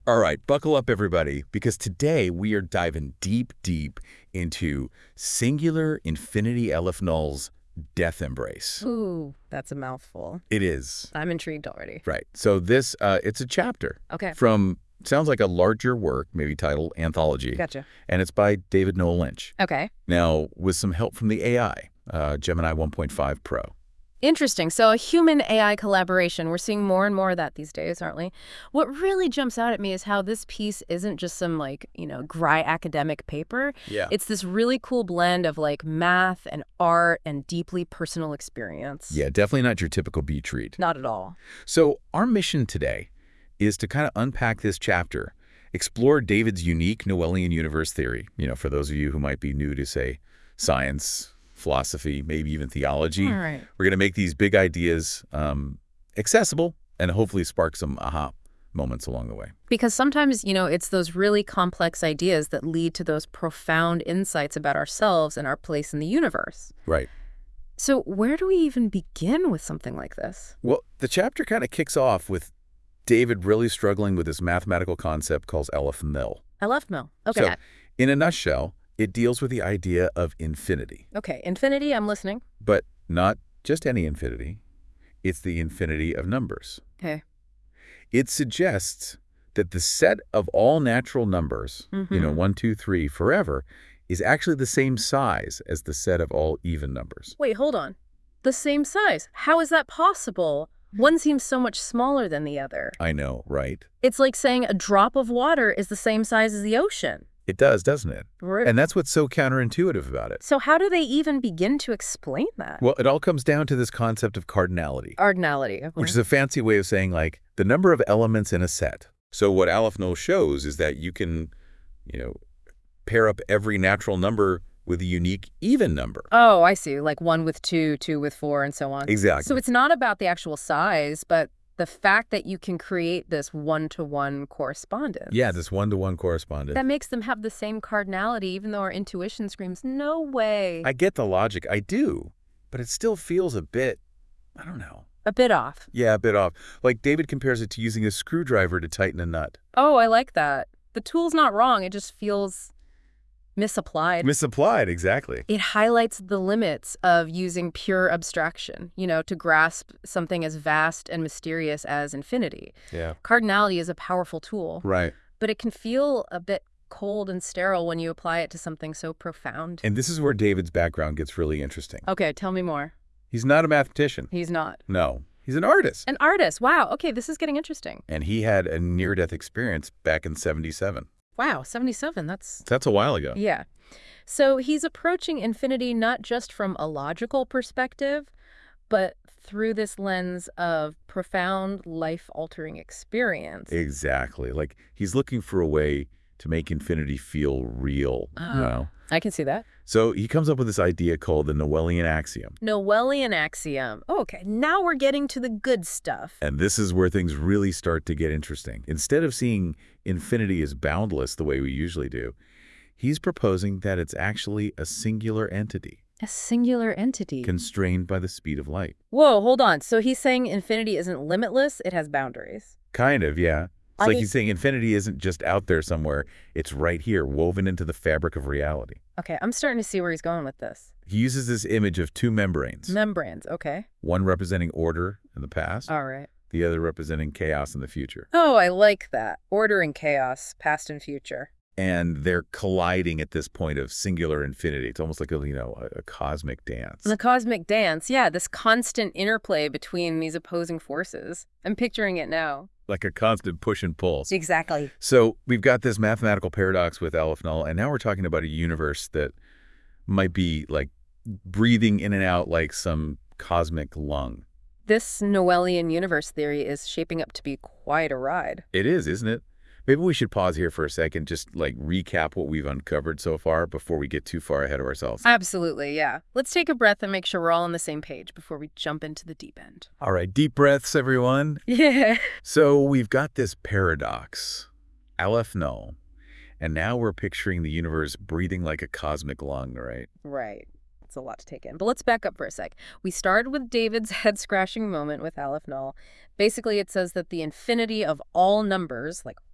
All right, buckle up, everybody, because today we are diving deep into Singular Infinity Aleph Null's Death Embrace. Ooh, that's a mouthful. It is. I'm intrigued already. Right. So this, it's a chapter Okay. from, sounds like a larger work, maybe titled Anthology. Gotcha. And it's by David Noel Lynch. Okay. Now, with some help from the AI, Gemini 1.5 Pro. Interesting. So a human-AI collaboration. We're seeing more and more of that these days, aren't we? What really jumps out at me is how this piece isn't just some, dry academic paper. Yeah. It's this really cool blend of, math and art and deeply personal experience. Yeah, definitely not your typical beach read. Not at all. So our mission today is to kind of unpack this chapter, explore David's unique Noelian universe theory, for those of you who might be new to, say, science, philosophy, maybe even theology. All right. We're going to make these big ideas accessible and hopefully spark some aha moments along the way. Because sometimes, it's those really complex ideas that lead to those profound insights about ourselves and our place in the universe. Right. So where do we even begin with something like this? Well, the chapter kind of kicks off with David really struggling with this mathematical concept called Aleph Null. Aleph Null. Okay. So, in a nutshell, it deals with the idea of infinity. Okay, infinity, I'm listening. But not just any infinity. It's the infinity of numbers. Okay. It suggests that the set of all natural numbers, 1, 2, 3, forever, is actually the same size as the set of all even numbers. Wait, hold on. The same size? How is that possible? One seems so much smaller than the other. I know, right? It's like saying a drop of water is the same size as the ocean. It does, doesn't it? Right. And that's what's so counterintuitive about it. So how do they even begin to explain that? Well, it all comes down to this concept of cardinality. Ordinality. Okay. Which is a fancy way of saying, the number of elements in a set. So what Aleph Null shows is that you can, pair up every natural number with a unique even number. Oh, I see. Like 1 with 2, 2 with 4, and so on. Exactly. So it's not about the actual size, but the fact that you can create this one-to-one correspondence. Yeah, this one-to-one correspondence. That makes them have the same cardinality, even though our intuition screams, no way. I get the logic. I do. But it still feels a bit, I don't know. A bit off. Yeah, a bit off. Like David compares it to using a screwdriver to tighten a nut. Oh, I like that. The tool's not wrong. It just feels misapplied. Misapplied, exactly. It highlights the limits of using pure abstraction, to grasp something as vast and mysterious as infinity. Yeah. Cardinality is a powerful tool. Right. But it can feel a bit cold and sterile when you apply it to something so profound. And this is where David's background gets really interesting. Okay, tell me more. He's not a mathematician. He's not. No. He's an artist. An artist. Wow. Okay, this is getting interesting. And he had a near-death experience back in '77. Wow, 77. That's a while ago. Yeah. So he's approaching infinity not just from a logical perspective, but through this lens of profound life-altering experience. Exactly. Like he's looking for a way to make infinity feel real. I can see that. So he comes up with this idea called the Noelian axiom. Noelian axiom. Oh, okay, now we're getting to the good stuff. And this is where things really start to get interesting. Instead of seeing infinity as boundless the way we usually do, he's proposing that it's actually a singular entity. A singular entity. Constrained by the speed of light. Whoa, hold on. So he's saying infinity isn't limitless, it has boundaries. Kind of, yeah. It's like he's saying infinity isn't just out there somewhere. It's right here, woven into the fabric of reality. Okay, I'm starting to see where he's going with this. He uses this image of two membranes. Membranes, okay. One representing order in the past. All right. The other representing chaos in the future. Oh, I like that. Order and chaos, past and future. And they're colliding at this point of singular infinity. It's almost like a cosmic dance. The cosmic dance, yeah, this constant interplay between these opposing forces. I'm picturing it now. Like a constant push and pull. Exactly. So we've got this mathematical paradox with Aleph Null, and now we're talking about a universe that might be like breathing in and out like some cosmic lung. This Noelian universe theory is shaping up to be quite a ride. It is, isn't it? Maybe we should pause here for a second, just recap what we've uncovered so far before we get too far ahead of ourselves. Absolutely, yeah. Let's take a breath and make sure we're all on the same page before we jump into the deep end. All right, deep breaths, everyone. Yeah. So we've got this paradox, Aleph Null, and now we're picturing the universe breathing like a cosmic lung, right? Right. It's a lot to take in. But let's back up for a sec. We started with David's head-scratching moment with Aleph Null. Basically, it says that the infinity of all numbers, like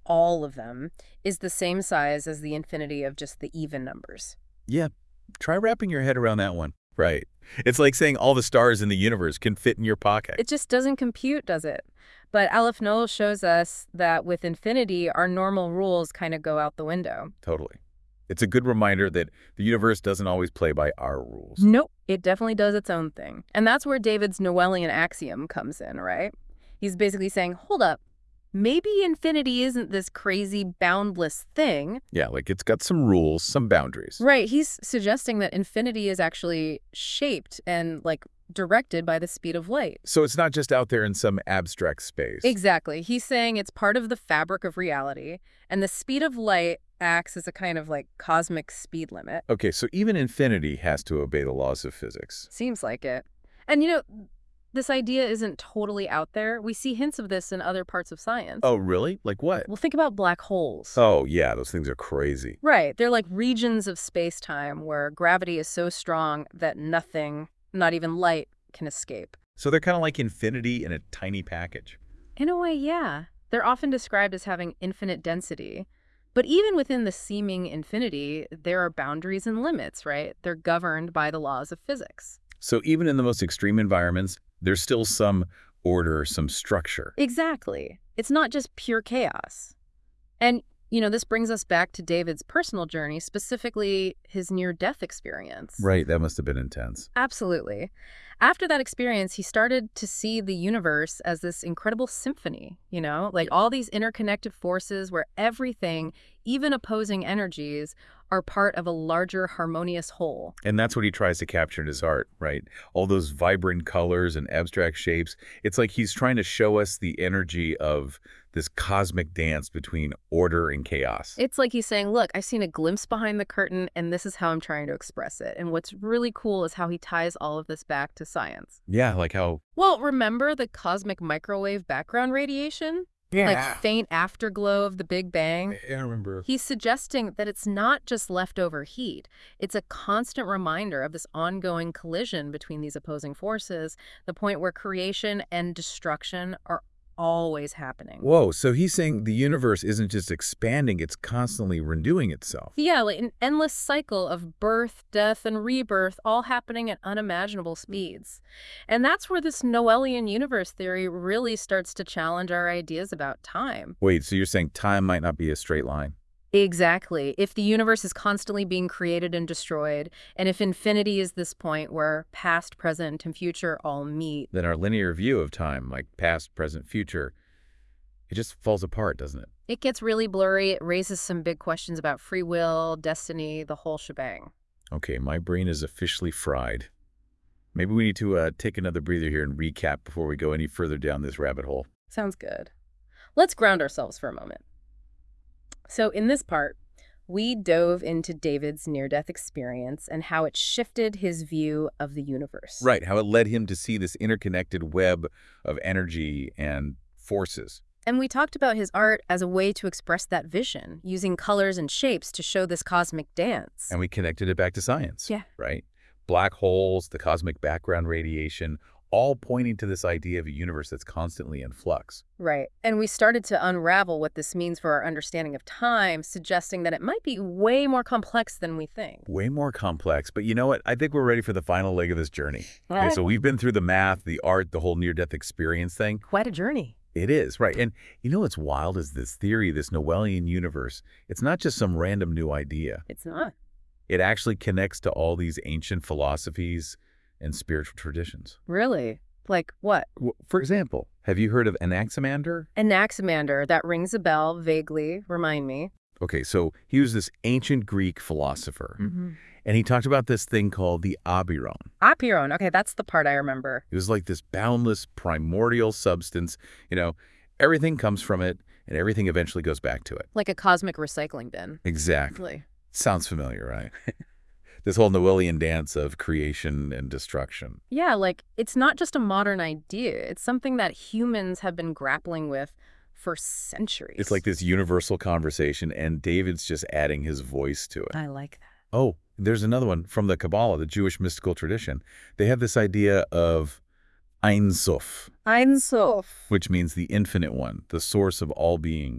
all of them, is the same size as the infinity of just the even numbers. Yeah, try wrapping your head around that one. Right. It's like saying all the stars in the universe can fit in your pocket. It just doesn't compute, does it? But Aleph Noel shows us that with infinity, our normal rules kind of go out the window. Totally. It's a good reminder that the universe doesn't always play by our rules. Nope, it definitely does its own thing. And that's where David's Noelian axiom comes in, right? He's basically saying, hold up, maybe infinity isn't this crazy, boundless thing. Yeah, like it's got some rules, some boundaries. Right, he's suggesting that infinity is actually shaped and, like, directed by the speed of light. So it's not just out there in some abstract space. Exactly. He's saying it's part of the fabric of reality, and the speed of light acts as a kind of, like, cosmic speed limit. Okay, so even infinity has to obey the laws of physics. Seems like it. And, you know, this idea isn't totally out there. We see hints of this in other parts of science. Oh, really? Like what? Well, think about black holes. Oh, yeah, those things are crazy. Right. They're like regions of space-time where gravity is so strong that nothing, not even light, can escape. So they're kind of like infinity in a tiny package. In a way, yeah. They're often described as having infinite density. But even within the seeming infinity, there are boundaries and limits, right? They're governed by the laws of physics. So even in the most extreme environments, there's still some order, some structure. Exactly. It's not just pure chaos. And, you know, this brings us back to David's personal journey, specifically his near-death experience. Right, that must have been intense. Absolutely. After that experience, he started to see the universe as this incredible symphony, you know, like all these interconnected forces where everything, even opposing energies, are part of a larger harmonious whole. And that's what he tries to capture in his art, right? All those vibrant colors and abstract shapes. It's like he's trying to show us the energy of this cosmic dance between order and chaos. It's like he's saying, look, I've seen a glimpse behind the curtain, and this is how I'm trying to express it. And what's really cool is how he ties all of this back to science. Yeah, like how... Well, remember the cosmic microwave background radiation? Yeah. Like faint afterglow of the Big Bang? I remember. He's suggesting that it's not just leftover heat. It's a constant reminder of this ongoing collision between these opposing forces, the point where creation and destruction are always happening. Whoa, so he's saying the universe isn't just expanding, it's constantly renewing itself. Yeah, like an endless cycle of birth, death, and rebirth all happening at unimaginable speeds. And that's where this Noelian universe theory really starts to challenge our ideas about time. Wait, so you're saying time might not be a straight line? Exactly. If the universe is constantly being created and destroyed, and if infinity is this point where past, present, and future all meet, Then our linear view of time, like past, present, future, it just falls apart, doesn't it? it gets really blurry. It raises some big questions about free will, destiny, the whole shebang. Okay, my brain is officially fried. Maybe we need to take another breather here and recap before we go any further down this rabbit hole. Sounds good. Let's ground ourselves for a moment. So in this part, we dove into David's near-death experience and how it shifted his view of the universe. Right, how it led him to see this interconnected web of energy and forces. And we talked about his art as a way to express that vision, using colors and shapes to show this cosmic dance. And we connected it back to science. Yeah. Right? Black holes, the cosmic background radiation, all pointing to this idea of a universe that's constantly in flux. Right. And we started to unravel what this means for our understanding of time, suggesting that it might be way more complex than we think. Way more complex, but you know what? I think we're ready for the final leg of this journey. Okay, so we've been through the math, the art, the whole near-death experience thing. Quite a journey. It is, right. And you know what's wild is this theory, this Noelian universe. It's not just some random new idea. It's not. It actually connects to all these ancient philosophies and spiritual traditions. Really? Like what? For example, have you heard of Anaximander? Anaximander, that rings a bell vaguely. Remind me. Okay, so he was this ancient Greek philosopher, and he talked about this thing called the Abiron. Apiron. Okay, that's the part I remember. It was like this boundless primordial substance. You know, everything comes from it, and everything eventually goes back to it. Like a cosmic recycling bin. Exactly. Sounds familiar, right? This whole Noelian dance of creation and destruction. Yeah, like it's not just a modern idea. It's something that humans have been grappling with for centuries. It's like this universal conversation, and David's just adding his voice to it. I like that. Oh, there's another one from the Kabbalah, the Jewish mystical tradition. They have this idea of Ein Sof, Ein Sof. which means the infinite one, the source of all being,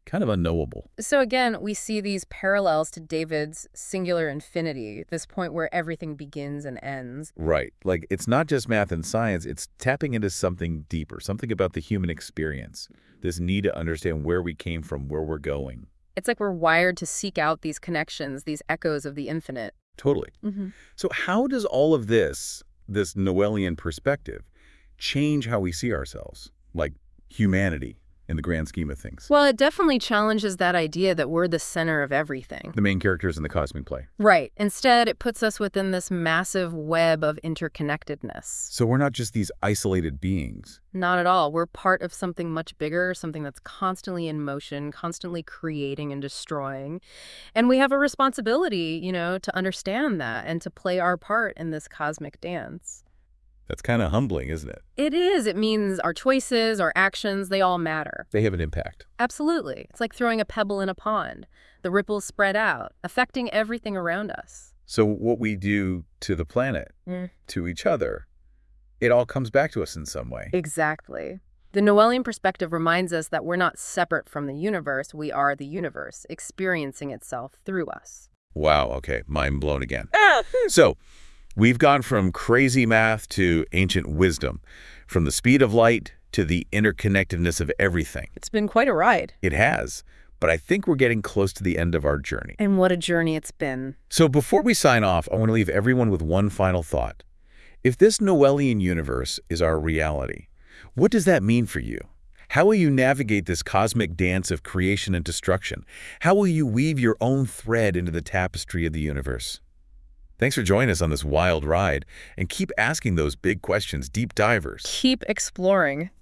kind of unknowable. So again, we see these parallels to David's singular infinity, this point where everything begins and ends. Right. Like, it's not just math and science, it's tapping into something deeper, something about the human experience, this need to understand where we came from, where we're going. It's like we're wired to seek out these connections, these echoes of the infinite. Totally. So how does all of this Noelian perspective, change how we see ourselves, like humanity in the grand scheme of things? Well, it definitely challenges that idea that we're the center of everything. The main characters in the cosmic play. Right. Instead, it puts us within this massive web of interconnectedness. So we're not just these isolated beings. Not at all. We're part of something much bigger, something that's constantly in motion, constantly creating and destroying. And we have a responsibility, to understand that and to play our part in this cosmic dance. That's kind of humbling, isn't it? It is. It means our choices, our actions, they all matter. They have an impact. Absolutely. It's like throwing a pebble in a pond. The ripples spread out, affecting everything around us. So what we do to the planet, to each other, it all comes back to us in some way. Exactly. The Noelian perspective reminds us that we're not separate from the universe. We are the universe, experiencing itself through us. Wow, okay. Mind blown again. So we've gone from crazy math to ancient wisdom, from the speed of light to the interconnectedness of everything. It's been quite a ride. It has, but I think we're getting close to the end of our journey. And what a journey it's been. So before we sign off, I want to leave everyone with one final thought. If this Noelian universe is our reality, what does that mean for you? How will you navigate this cosmic dance of creation and destruction? How will you weave your own thread into the tapestry of the universe? Thanks for joining us on this wild ride, and keep asking those big questions, deep divers. Keep exploring.